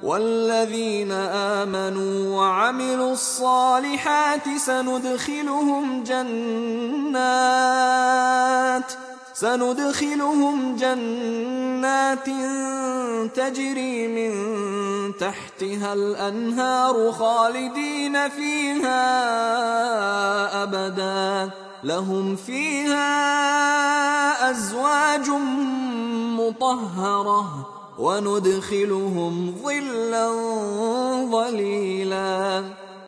والذين آمنوا وعملوا الصالحات سندخلهم جنات تجري من تحتها الأنهار خالدين فيها أبدا، لهم فيها أزواج مطهرة وندخلهم ظلا ظليلا.